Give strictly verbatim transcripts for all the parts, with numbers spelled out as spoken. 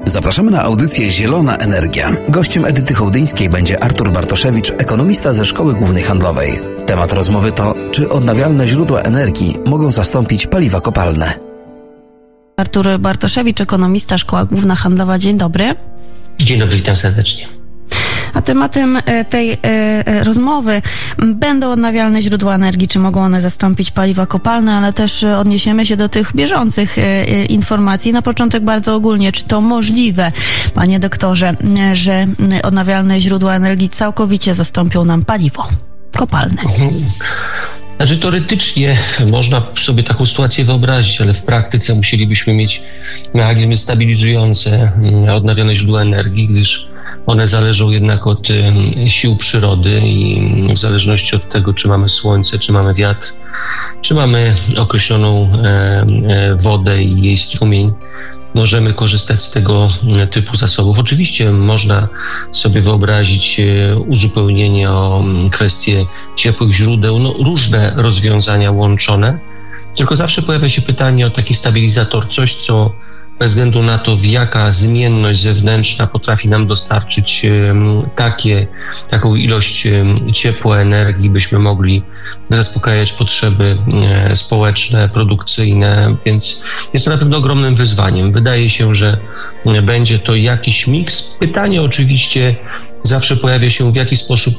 Zapraszamy na audycję Zielona Energia. Gościem Edyty Hołdyńskiej będzie Artur Bartoszewicz, ekonomista ze Szkoły Głównej Handlowej. Temat rozmowy to, czy odnawialne źródła energii mogą zastąpić paliwa kopalne. Artur Bartoszewicz, ekonomista, Szkoła Główna Handlowa. Dzień dobry. Dzień dobry, witam serdecznie. A tematem tej e, rozmowy będą odnawialne źródła energii, czy mogą one zastąpić paliwa kopalne, ale też odniesiemy się do tych bieżących e, informacji. Na początek bardzo ogólnie, czy to możliwe, panie doktorze, że odnawialne źródła energii całkowicie zastąpią nam paliwo kopalne? Znaczy teoretycznie można sobie taką sytuację wyobrazić, ale w praktyce musielibyśmy mieć mechanizmy stabilizujące odnawialne źródła energii, gdyż one zależą jednak od sił przyrody i w zależności od tego, czy mamy słońce, czy mamy wiatr, czy mamy określoną wodę i jej strumień, możemy korzystać z tego typu zasobów. Oczywiście można sobie wyobrazić uzupełnienie o kwestie ciepłych źródeł, no różne rozwiązania łączone, tylko zawsze pojawia się pytanie o taki stabilizator, coś co bez względu na to, jaka zmienność zewnętrzna potrafi nam dostarczyć takie, taką ilość ciepła, energii, byśmy mogli zaspokajać potrzeby społeczne, produkcyjne, więc jest to na pewno ogromnym wyzwaniem. Wydaje się, że będzie to jakiś miks. Pytanie oczywiście zawsze pojawia się, w jaki sposób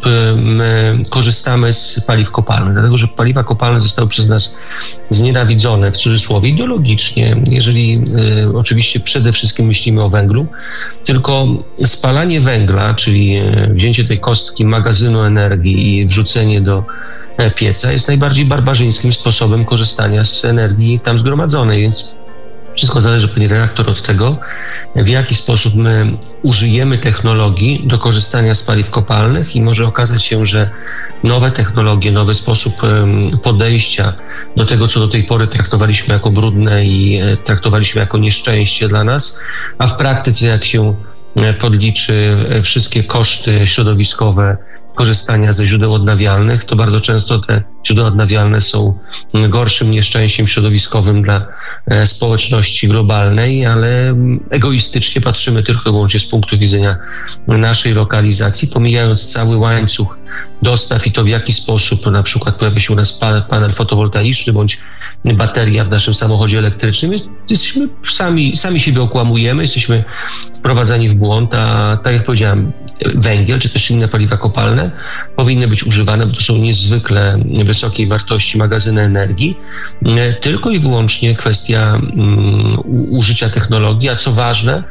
my korzystamy z paliw kopalnych, dlatego że paliwa kopalne zostały przez nas znienawidzone, w cudzysłowie, ideologicznie, jeżeli y, oczywiście przede wszystkim myślimy o węglu, tylko spalanie węgla, czyli wzięcie tej kostki magazynu energii i wrzucenie do pieca jest najbardziej barbarzyńskim sposobem korzystania z energii tam zgromadzonej, więc wszystko zależy, panie redaktor, od tego, w jaki sposób my użyjemy technologii do korzystania z paliw kopalnych i może okazać się, że nowe technologie, nowy sposób podejścia do tego, co do tej pory traktowaliśmy jako brudne i traktowaliśmy jako nieszczęście dla nas, a w praktyce, jak się podliczy wszystkie koszty środowiskowe korzystania ze źródeł odnawialnych, to bardzo często te źródła odnawialne są gorszym nieszczęściem środowiskowym dla społeczności globalnej, ale egoistycznie patrzymy tylko i wyłącznie z punktu widzenia naszej lokalizacji, pomijając cały łańcuch dostaw i to, w jaki sposób na przykład pojawia się u nas panel fotowoltaiczny bądź bateria w naszym samochodzie elektrycznym. Jesteśmy sami, sami siebie okłamujemy, jesteśmy wprowadzani w błąd, a tak jak powiedziałem, węgiel czy też inne paliwa kopalne powinny być używane, bo to są niezwykle wysokiej wartości magazyny energii, tylko i wyłącznie kwestia um, użycia technologii, a co ważne,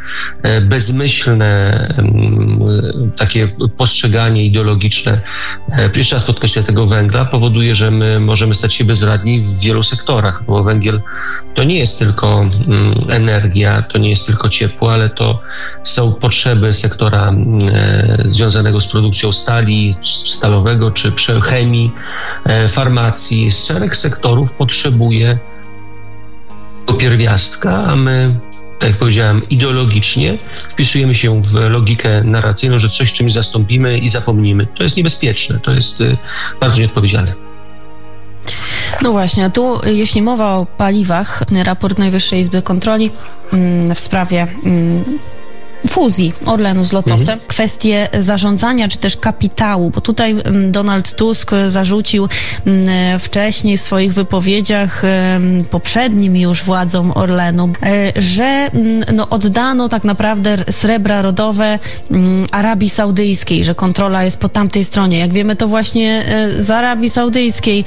bezmyślne um, takie postrzeganie ideologiczne, jeszcze raz podkreślę, tego węgla powoduje, że my możemy stać się bezradni w wielu sektorach, bo węgiel to nie jest tylko um, energia, to nie jest tylko ciepło, ale to są potrzeby sektora um, związanego z produkcją stali, stalowego czy chemii, farmacji. Szereg sektorów potrzebuje pierwiastka, a my, tak jak powiedziałem, ideologicznie wpisujemy się w logikę narracyjną, że coś czymś zastąpimy i zapomnimy. To jest niebezpieczne, to jest bardzo nieodpowiedzialne. No właśnie, tu jeśli mowa o paliwach, raport Najwyższej Izby Kontroli w sprawie fuzji Orlenu z Lotosem, mhm. kwestie zarządzania czy też kapitału, bo tutaj Donald Tusk zarzucił wcześniej w swoich wypowiedziach poprzednim już władzom Orlenu, że no, oddano tak naprawdę srebra rodowe Arabii Saudyjskiej, że kontrola jest po tamtej stronie. Jak wiemy, to właśnie z Arabii Saudyjskiej,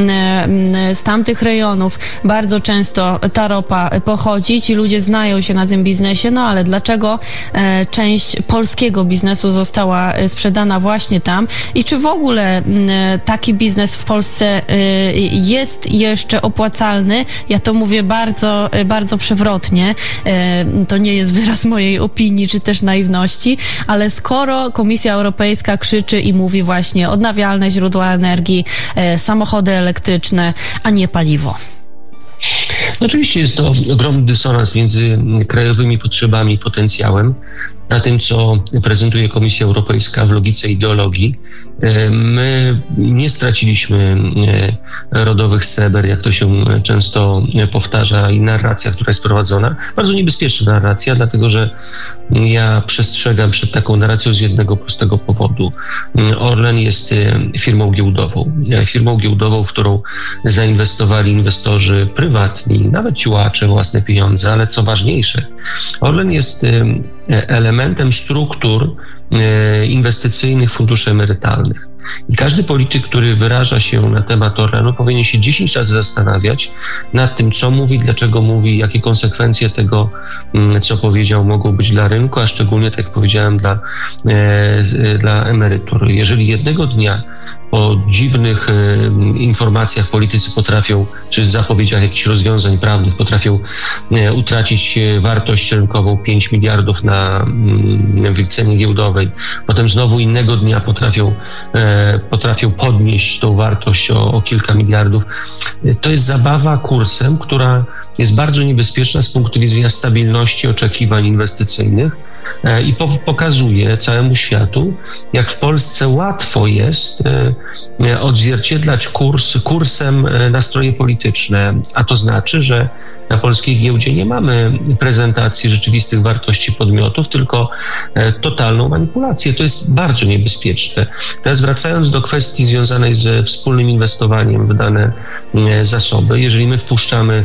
z tamtych rejonów bardzo często ta ropa pochodzi. Ci ludzie znają się na tym biznesie, no ale dlaczego część polskiego biznesu została sprzedana właśnie tam i czy w ogóle taki biznes w Polsce jest jeszcze opłacalny? Ja to mówię bardzo, bardzo przewrotnie. To nie jest wyraz mojej opinii czy też naiwności, ale skoro Komisja Europejska krzyczy i mówi właśnie odnawialne źródła energii, samochody elektryczne, a nie paliwo. No oczywiście jest to ogromny dysonans między krajowymi potrzebami i potencjałem. na tym, co prezentuje Komisja Europejska w logice ideologii. My nie straciliśmy rodowych sreber, jak to się często powtarza, i narracja, która jest prowadzona. Bardzo niebezpieczna narracja, dlatego że ja przestrzegam przed taką narracją z jednego prostego powodu. Orlen jest firmą giełdową. Firmą giełdową, w którą zainwestowali inwestorzy prywatni, nawet ciułacze, własne pieniądze, ale co ważniejsze, Orlen jest elementem struktur inwestycyjnych funduszy emerytalnych. I każdy polityk, który wyraża się na temat Orlenu, powinien się dziesięć razy zastanawiać nad tym, co mówi, dlaczego mówi, jakie konsekwencje tego, co powiedział, mogą być dla rynku, a szczególnie, tak jak powiedziałem, dla, dla emerytur. Jeżeli jednego dnia po dziwnych e, informacjach politycy potrafią, czy zapowiedziach jakichś rozwiązań prawnych, potrafią e, utracić e, wartość rynkową pięć miliardów na mm, w cenie giełdowej, potem znowu innego dnia potrafią, e, potrafią podnieść tą wartość o, o kilka miliardów. E, to jest zabawa kursem, która jest bardzo niebezpieczna z punktu widzenia stabilności oczekiwań inwestycyjnych e, i po, pokazuje całemu światu, jak w Polsce łatwo jest e, odzwierciedlać kurs, kursem nastroje polityczne, a to znaczy, że na polskiej giełdzie nie mamy prezentacji rzeczywistych wartości podmiotów, tylko totalną manipulację. To jest bardzo niebezpieczne. Teraz wracając do kwestii związanej ze wspólnym inwestowaniem w dane zasoby, jeżeli my wpuszczamy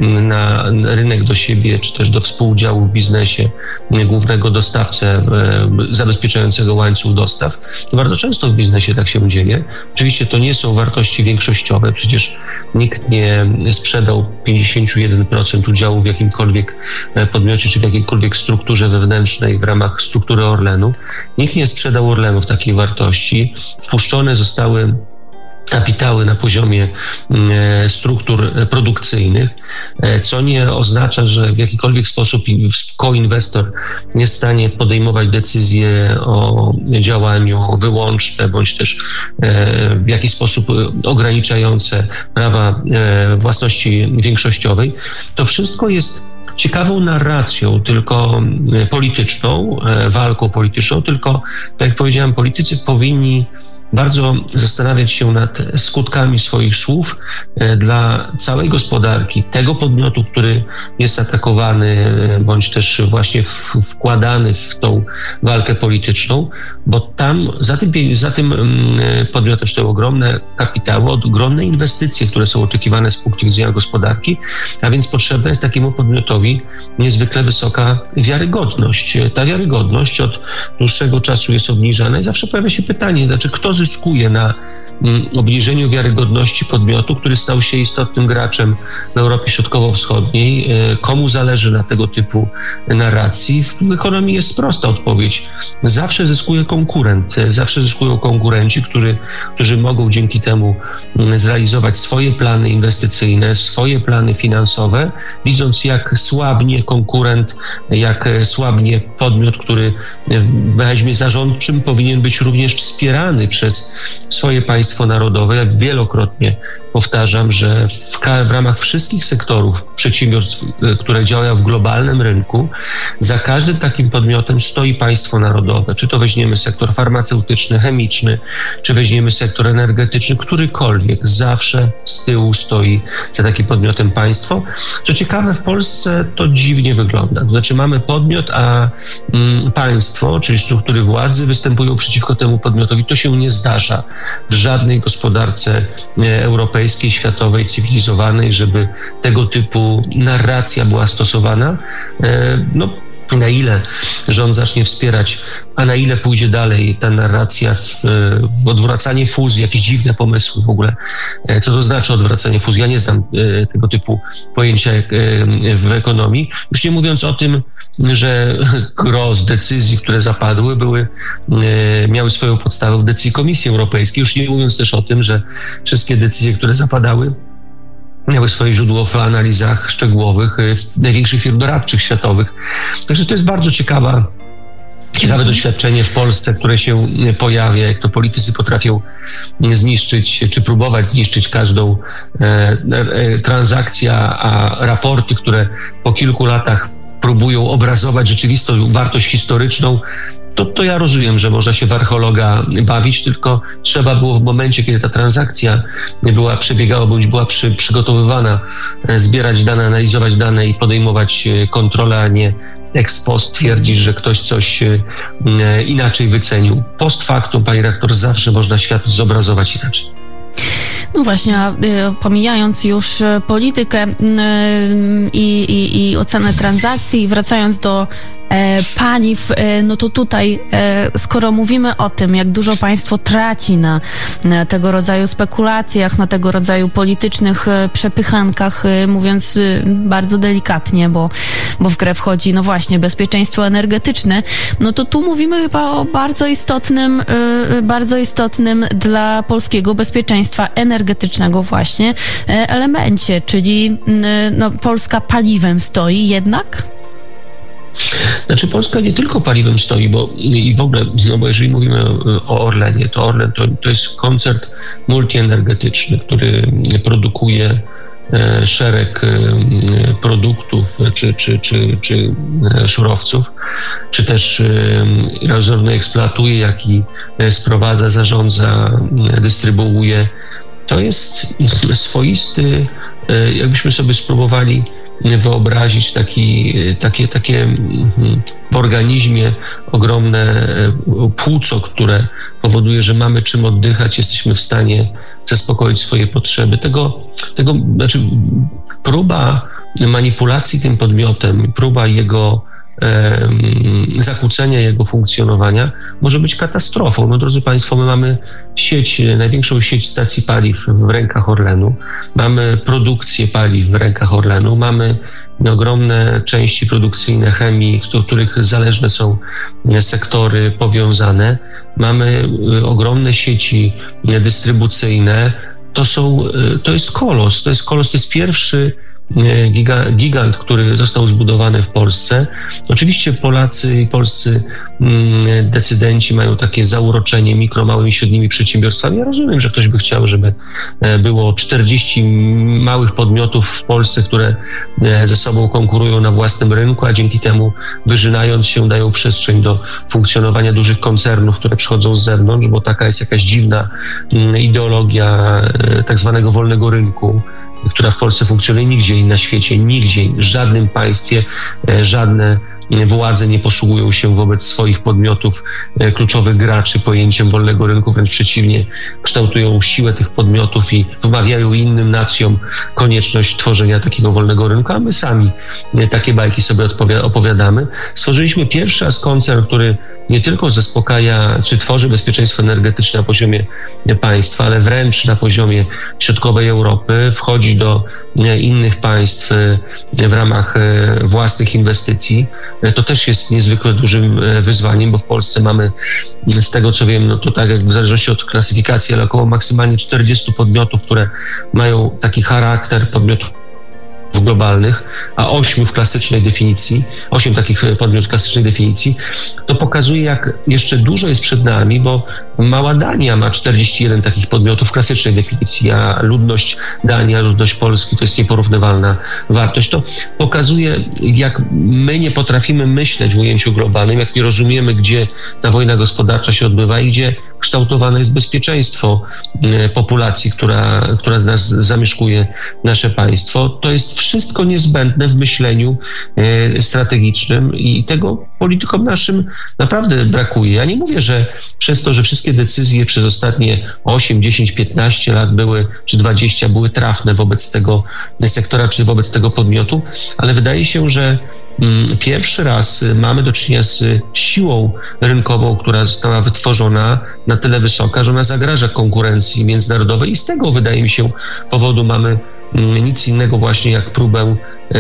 na rynek do siebie, czy też do współudziału w biznesie głównego dostawcę zabezpieczającego łańcuch dostaw, to bardzo często w biznesie tak się dzieje. Oczywiście to nie są wartości większościowe, przecież nikt nie sprzedał pięćdziesiąt jeden procent udziału w jakimkolwiek podmiocie, czy w jakiejkolwiek strukturze wewnętrznej w ramach struktury Orlenu. Nikt nie sprzedał Orlenu w takiej wartości. Wpuszczone zostały kapitały na poziomie e, struktur produkcyjnych, e, co nie oznacza, że w jakikolwiek sposób koinwestor jest w stanie podejmować decyzje o działaniu wyłączne, bądź też e, w jakiś sposób ograniczające prawa e, własności większościowej. To wszystko jest ciekawą narracją, tylko polityczną, e, walką polityczną, tylko, tak jak powiedziałem, politycy powinni bardzo zastanawiać się nad skutkami swoich słów dla całej gospodarki, tego podmiotu, który jest atakowany, bądź też właśnie wkładany w tą walkę polityczną, bo tam za tym, za tym podmiotem stoją ogromne kapitały, ogromne inwestycje, które są oczekiwane z punktu widzenia gospodarki, a więc potrzebna jest takiemu podmiotowi niezwykle wysoka wiarygodność. Ta wiarygodność od dłuższego czasu jest obniżana i zawsze pojawia się pytanie, znaczy kto zyskuje na obniżeniu wiarygodności podmiotu, który stał się istotnym graczem w Europie Środkowo-Wschodniej. Komu zależy na tego typu narracji? W ekonomii jest prosta odpowiedź. Zawsze zyskuje konkurent. Zawsze zyskują konkurenci, który, którzy mogą dzięki temu zrealizować swoje plany inwestycyjne, swoje plany finansowe, widząc jak słabnie konkurent, jak słabnie podmiot, który w mechanizmie zarządczym powinien być również wspierany przez swoje państwo narodowe. Ja wielokrotnie powtarzam, że w, w ramach wszystkich sektorów przedsiębiorstw, które działają w globalnym rynku, za każdym takim podmiotem stoi państwo narodowe. Czy to weźmiemy sektor farmaceutyczny, chemiczny, czy weźmiemy sektor energetyczny, którykolwiek, zawsze z tyłu stoi za takim podmiotem państwo. Co ciekawe, w Polsce to dziwnie wygląda. To znaczy mamy podmiot, a mm, państwo, czyli struktury władzy występują przeciwko temu podmiotowi. To się nie zdarza w żadnej gospodarce europejskiej, światowej, cywilizowanej, żeby tego typu narracja była stosowana. No, na ile rząd zacznie wspierać, a na ile pójdzie dalej ta narracja w, w odwracanie fuzji, jakieś dziwne pomysły w ogóle. Co to znaczy odwracanie fuzji? Ja nie znam tego typu pojęcia w ekonomii. Już nie mówiąc o tym, że gros decyzji, które zapadły, były, miały swoją podstawę w decyzji Komisji Europejskiej. Już nie mówiąc też o tym, że wszystkie decyzje, które zapadały, miały swoje źródło w analizach szczegółowych największych firm doradczych światowych. Także to jest bardzo ciekawa, ciekawe doświadczenie w Polsce, które się pojawia, jak to politycy potrafią zniszczyć, czy próbować zniszczyć każdą e, e, transakcję, a raporty, które po kilku latach próbują obrazować rzeczywistą wartość historyczną, to, to ja rozumiem, że można się w archeologa bawić, tylko trzeba było w momencie, kiedy ta transakcja była, przebiegała, bądź była przy, przygotowywana, zbierać dane, analizować dane i podejmować kontrolę, a nie ex post twierdzić, że ktoś coś inaczej wycenił. Post factum, pani rektor, zawsze można świat zobrazować inaczej. No właśnie, a, y, pomijając już y, politykę y, i, i, i ocenę transakcji, wracając do e, paliw, e, no to tutaj, e, skoro mówimy o tym, jak dużo państwo traci na, na tego rodzaju spekulacjach, na tego rodzaju politycznych e, przepychankach, e, mówiąc e, bardzo delikatnie, bo, bo w grę wchodzi, no właśnie, bezpieczeństwo energetyczne, no to tu mówimy chyba o bardzo istotnym, e, bardzo istotnym dla polskiego bezpieczeństwa energetycznego właśnie e, elemencie, czyli e, no, Polska paliwem stoi jednak? Znaczy Polska nie tylko paliwem stoi, bo i w ogóle, no bo jeżeli mówimy o Orlenie, to Orlen to, to jest koncern multienergetyczny, który produkuje e, szereg e, produktów czy, czy, czy, czy e, surowców, czy też e, zarówno eksploatuje, jak i sprowadza, zarządza, dystrybuuje. To jest swoisty, e, jakbyśmy sobie spróbowali wyobrazić taki, takie, takie w organizmie ogromne płuco, które powoduje, że mamy czym oddychać, jesteśmy w stanie zaspokoić swoje potrzeby. Tego, tego znaczy próba manipulacji tym podmiotem, próba jego zakłócenia jego funkcjonowania może być katastrofą. No drodzy Państwo, my mamy sieć, największą sieć stacji paliw w rękach Orlenu, mamy produkcję paliw w rękach Orlenu, mamy ogromne części produkcyjne chemii, do których zależne są sektory powiązane, mamy ogromne sieci dystrybucyjne. To są, to jest kolos, to jest kolos, to jest pierwszy Giga, gigant, który został zbudowany w Polsce. Oczywiście Polacy i polscy mm, decydenci mają takie zauroczenie mikro, małymi i średnimi przedsiębiorstwami. Ja rozumiem, że ktoś by chciał, żeby było czterdzieści małych podmiotów w Polsce, które ze sobą konkurują na własnym rynku, a dzięki temu, wyżynając się, dają przestrzeń do funkcjonowania dużych koncernów, które przychodzą z zewnątrz, bo taka jest jakaś dziwna mm, ideologia tak zwanego wolnego rynku, która w Polsce funkcjonuje, nigdzie na świecie, nigdzie, w żadnym państwie, żadne władze nie posługują się wobec swoich podmiotów, kluczowych graczy pojęciem wolnego rynku, wręcz przeciwnie, kształtują siłę tych podmiotów i wmawiają innym nacjom konieczność tworzenia takiego wolnego rynku, a my sami takie bajki sobie opowiadamy. Stworzyliśmy pierwszy raz koncern, który nie tylko zaspokaja, czy tworzy bezpieczeństwo energetyczne na poziomie państwa, ale wręcz na poziomie środkowej Europy, wchodzi do innych państw w ramach własnych inwestycji. To też jest niezwykle dużym wyzwaniem, bo w Polsce mamy, z tego co wiem, no to tak jak w zależności od klasyfikacji, ale około maksymalnie czterdziestu podmiotów, które mają taki charakter podmiotów globalnych, a ośmiu w klasycznej definicji, osiem takich podmiotów w klasycznej definicji, to pokazuje, jak jeszcze dużo jest przed nami, bo mała Dania ma czterdzieści jeden takich podmiotów w klasycznej definicji, a ludność Danii, a ludność Polski to jest nieporównywalna wartość. To pokazuje, jak my nie potrafimy myśleć w ujęciu globalnym, jak nie rozumiemy, gdzie ta wojna gospodarcza się odbywa i gdzie kształtowane jest bezpieczeństwo populacji, która, która z nas zamieszkuje nasze państwo. To jest wszystko niezbędne w myśleniu e, strategicznym i tego politykom naszym naprawdę brakuje. Ja nie mówię, że przez to, że wszystkie decyzje przez ostatnie osiem, dziesięć, piętnaście lat były, czy dwadzieścia były trafne wobec tego sektora, czy wobec tego podmiotu, ale wydaje się, że mm, pierwszy raz mamy do czynienia z siłą rynkową, która została wytworzona na tyle wysoka, że ona zagraża konkurencji międzynarodowej i z tego, wydaje mi się, powodu mamy nic innego właśnie jak próbę e,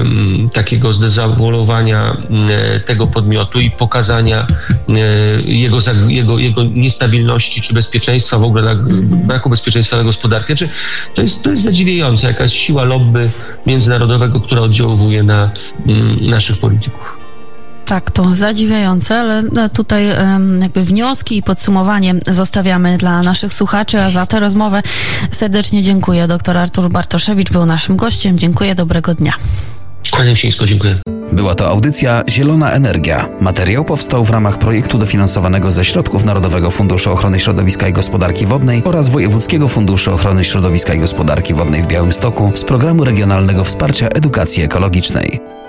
takiego zdezawuowania e, tego podmiotu i pokazania e, jego, jego, jego niestabilności czy bezpieczeństwa, w ogóle na, braku bezpieczeństwa na gospodarkę. Czy to jest, to jest zadziwiające, jakaś siła lobby międzynarodowego, która oddziałuje na m, naszych polityków. Tak, to zadziwiające, ale tutaj jakby wnioski i podsumowanie zostawiamy dla naszych słuchaczy, a za tę rozmowę serdecznie dziękuję. Doktor Artur Bartoszewicz był naszym gościem. Dziękuję, dobrego dnia. Kłaniam się nisko, dziękuję. Była to audycja Zielona Energia. Materiał powstał w ramach projektu dofinansowanego ze środków Narodowego Funduszu Ochrony Środowiska i Gospodarki Wodnej oraz Wojewódzkiego Funduszu Ochrony Środowiska i Gospodarki Wodnej w Białymstoku z Programu Regionalnego Wsparcia Edukacji Ekologicznej.